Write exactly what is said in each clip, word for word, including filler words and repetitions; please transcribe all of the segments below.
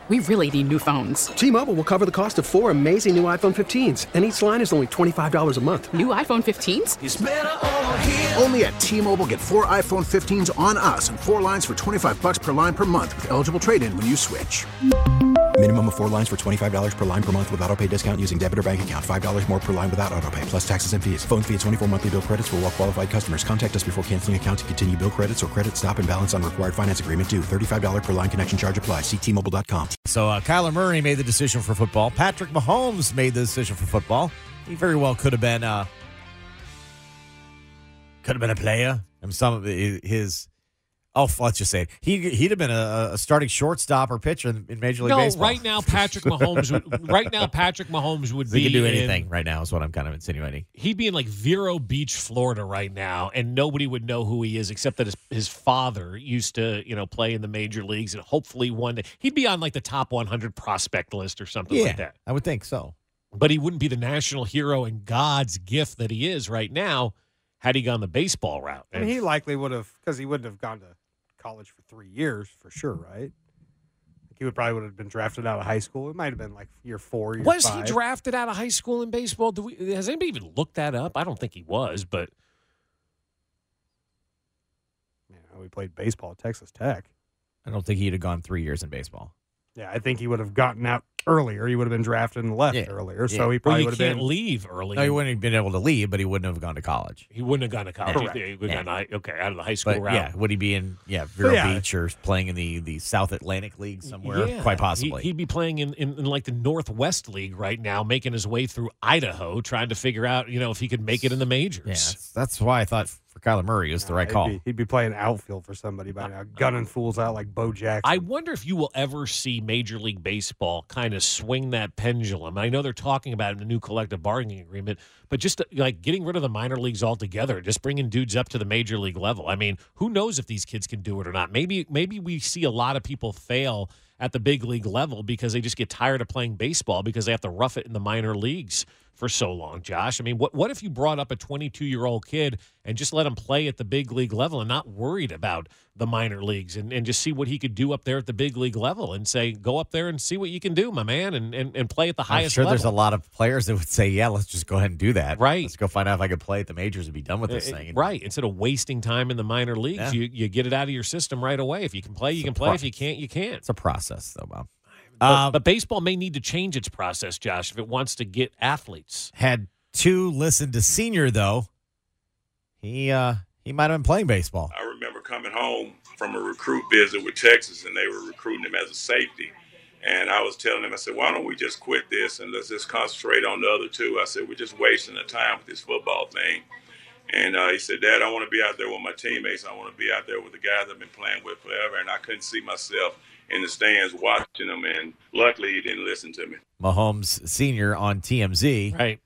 we really need new phones. T-Mobile will cover the cost of four amazing new iPhone fifteens, and each line is only twenty-five dollars a month. New iPhone fifteens? It's better over here. Only at T-Mobile, get four iPhone fifteens on us and four lines for twenty-five dollars per line per month with eligible trade-in when you switch. Minimum of four lines for twenty-five dollars per line per month with autopay discount using debit or bank account. five dollars more per line without autopay, plus taxes and fees. Phone fee at twenty-four monthly bill credits for well-qualified customers. Contact us before canceling account to continue bill credits or credit stop and balance on required finance agreement due. thirty-five dollars per line connection charge applies. See T Mobile dot com. So uh, Kyler Murray made the decision for football. Patrick Mahomes made the decision for football. He very well could have been uh, could have been a player. And some of his... Oh, let's just say it. He, he'd have been a, a starting shortstop or pitcher in, in Major League no, Baseball. right now, Patrick Mahomes would, right now, Patrick Mahomes would he be could do anything in, right now is what I'm kind of insinuating. He'd be in like Vero Beach, Florida right now, and nobody would know who he is except that his, his father used to, you know, play in the major leagues, and hopefully one day he'd be on like the top one hundred prospect list or something yeah, like that. I would think so. But he wouldn't be the national hero and God's gift that he is right now had he gone the baseball route. I mean, he likely would have, because he wouldn't have gone to college for three years for sure, right? He would probably would have been drafted out of high school. It might have been like year four, year was five. he drafted out of high school in baseball? Do we? Has anybody even looked that up? I don't think he was, but Yeah, we played baseball at Texas Tech. I don't think he'd have gone three years in baseball. Yeah, I think he would have gotten out earlier. He would have been drafted and left Yeah. earlier, Yeah. so he well, probably you would have can't been. leave early. No, he wouldn't have been able to leave, but he wouldn't have gone to college. He wouldn't have gone to college. Correct. He would have Yeah. gone, okay, out of the high school But route. yeah, would he be in yeah Vero yeah. Beach or playing in the, the South Atlantic League somewhere? Yeah. Quite possibly. He, would be playing in, in, in like the Northwest League right now, making his way through Idaho, trying to figure out, you know, if he could make it in the majors. yeah, that's, that's why I thought for Kyler Murray it was the right he'd call. Be, he'd be playing outfield for somebody by now, gunning fools out like Bo Jackson. I wonder if you will ever see Major League Baseball kind of swing that pendulum. I know they're talking about it in the new collective bargaining agreement, but just like getting rid of the minor leagues altogether, just bringing dudes up to the major league level. I mean, who knows if these kids can do it or not? Maybe maybe we see a lot of people fail at the big league level because they just get tired of playing baseball because they have to rough it in the minor leagues for so long, Josh. I mean, what what if you brought up a twenty-two-year-old kid and just let him play at the big league level and not worried about the minor leagues and, and just see what he could do up there at the big league level and say, go up there and see what you can do, my man, and, and, and play at the I'm highest sure level. there's a lot of players that would say, yeah, let's just go ahead and do that. Right. Let's go find out if I could play at the majors and be done with this Uh, thing. Right. Instead of wasting time in the minor leagues, Yeah. you, you get it out of your system right away. If you can play, you It's can a play. pro- If you can't, you can't. It's a process, though, Bob. But, Uh, but baseball may need to change its process, Josh, if it wants to get athletes. had two listened to Senior, though, he uh, he might have been playing baseball. I remember coming home from a recruit visit with Texas, and they were recruiting him as a safety. And I was telling him, I said, why don't we just quit this and let's just concentrate on the other two? I said, we're just wasting the time with this football thing. And uh, he said, Dad, I want to be out there with my teammates. I want to be out there with the guys I've been playing with forever. And I couldn't see myself in the stands watching them. And luckily, he didn't listen to me. Mahomes Senior on T M Z. Right.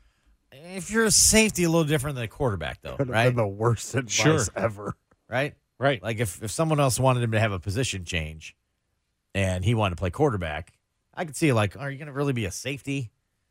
If you're a safety, a little different than a quarterback, though, Could have right? been the worst advice Sure. ever. Right? Right. Like if, if someone else wanted him to have a position change and he wanted to play quarterback, I could see like, are you going to really be a safety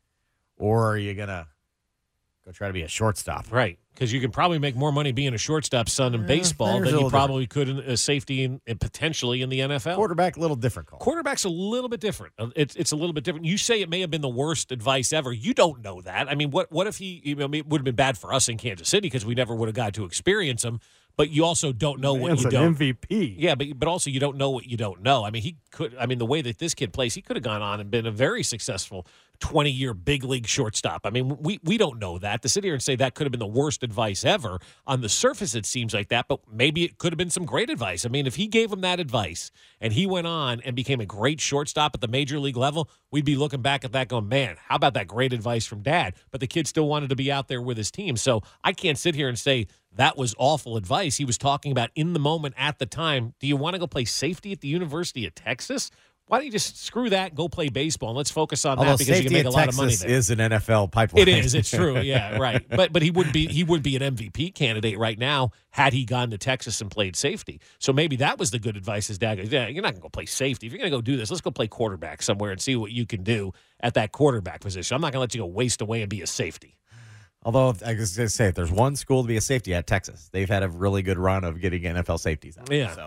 or are you going to go try to be a shortstop? Right. Because you can probably make more money being a shortstop, son, in Yeah, baseball there's a than you little probably could in a safety and and potentially in the N F L. Quarterback, a little different call. Quarterback's a little bit different. Uh, It's it's a little bit different. You say it may have been the worst advice ever. You don't know that. I mean, what what if he? You know, it would have been bad for us in Kansas City because we never would have got to experience him. But you also don't know what Man's you an don't. M V P. Yeah, but but also you don't know what you don't know. I mean, he could. I mean, the way that this kid plays, he could have gone on and been a very successful twenty-year big league shortstop. I mean, we we don't know that. To sit here and say that could have been the worst advice ever, on the surface it seems like that, but maybe it could have been some great advice. I mean, if he gave him that advice and he went on and became a great shortstop at the major league level, we'd be looking back at that going, man, how about that great advice from Dad? But the kid still wanted to be out there with his team. So I can't sit here and say that was awful advice. He was talking about in the moment at the time. Do you want to go play safety at the University of Texas? Why don't you just screw that and go play baseball and let's focus on Although that because you can make safety a at lot of money Texas there. is an N F L pipeline. It is. It's true. Yeah, right. But but he would be he would be an M V P candidate right now had he gone to Texas and played safety. So maybe that was the good advice his dad goes, yeah, you're not going to go play safety. If you're going to go do this, let's go play quarterback somewhere and see what you can do at that quarterback position. I'm not going to let you go waste away and be a safety. Although, I was going to say, if there's one school to be a safety at, Texas. They've had a really good run of getting N F L safeties out. Yeah. So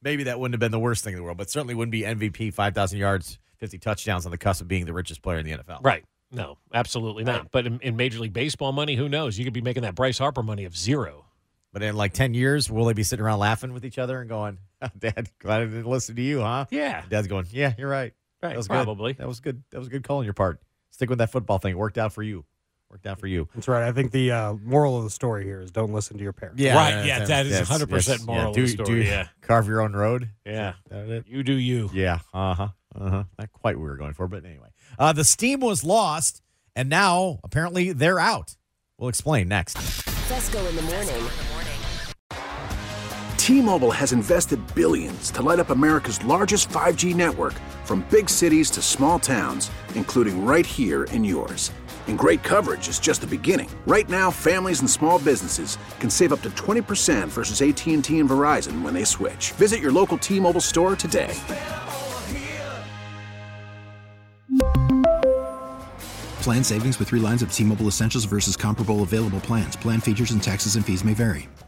maybe that wouldn't have been the worst thing in the world, but certainly wouldn't be M V P, five thousand yards, fifty touchdowns on the cusp of being the richest player in the N F L. Right. No, absolutely not. Right. But in, in Major League Baseball money, who knows? You could be making that Bryce Harper money of zero. But in like ten years, will they be sitting around laughing with each other and going, oh, Dad, glad I didn't listen to you, huh? Yeah. And Dad's going, yeah, you're right. Right, That was probably. Good. That was good. That was a good call on your part. Stick with that football thing. It worked out for you. Worked out for you. That's right. I think the uh, moral of the story here is don't listen to your parents. Yeah, Right, yeah, that is yes, one hundred percent yes, moral yeah. of Do, the story, do yeah. Carve your own road. Yeah. Is that it? You do you. Yeah. Uh huh. Uh huh. Not quite what we were going for, but anyway. Uh, the steam was lost, and now apparently they're out. We'll explain next. Fesco in the morning. T-Mobile has invested billions to light up America's largest five G network, from big cities to small towns, including right here in yours. And great coverage is just the beginning. Right now, families and small businesses can save up to twenty percent versus A T and T and Verizon when they switch. Visit your local T-Mobile store today. Plan savings with three lines of T-Mobile Essentials versus comparable available plans. Plan features and taxes and fees may vary.